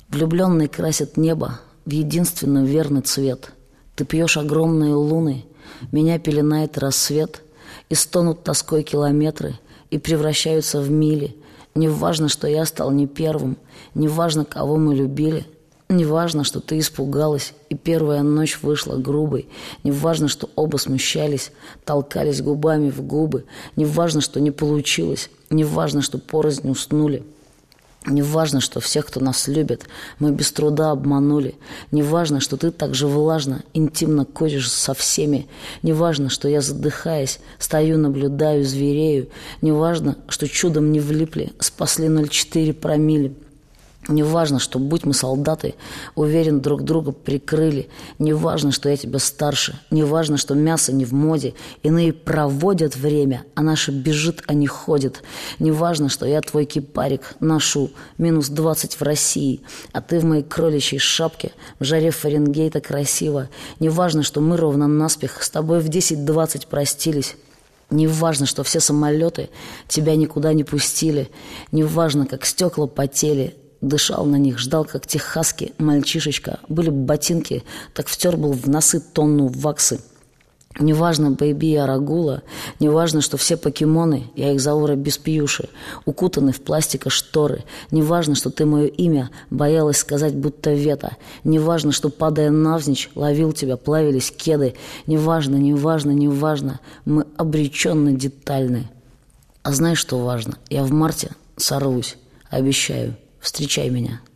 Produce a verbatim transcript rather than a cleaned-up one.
Влюбленный красит небо в единственно верный цвет. Ты пьешь огромные луны, меня пеленает рассвет, и стонут тоской километры, и превращаются в мили. Не важно, что я стал не первым, не важно, кого мы любили, не важно, что ты испугалась, и первая ночь вышла грубой, не важно, что оба смущались, толкались губами в губы, не важно, что не получилось, не важно, что порознь уснули. Не важно, что всех, кто нас любит, мы без труда обманули. Не важно, что ты так же влажно, интимно куришь со всеми. Не важно, что я, задыхаясь, стою, наблюдаю, зверею. Не важно, что чудом не влипли, спасли ноль четыре промилле. Не важно, что, будь мы солдаты, уверен, друг друга прикрыли. Не важно, что я тебя старше. Не важно, что мясо не в моде. Иные проводят время, а наши бежит, а не ходит. Не важно, что я твой кипарик ношу минус двадцать в России, а ты в моей кроличьей шапке в жаре Фаренгейта красиво. Не важно, что мы ровно наспех с тобой в десять двадцать простились. Не важно, что все самолеты тебя никуда не пустили. Не важно, как стекла потели. Дышал на них, ждал, как техасский мальчишечка. Были бы ботинки, так втер был в носы тонну ваксы. Неважно, бэйби, я рагула. Неважно, что все покемоны, я их заура без пьюши, укутаны в пластика шторы. Неважно, что ты мое имя боялась сказать, будто вето. Неважно, что, падая навзничь, ловил тебя, плавились кеды. Неважно, неважно, неважно, мы обреченно детальны. А знаешь, что важно? Я в марте сорвусь, обещаю. Встречай меня.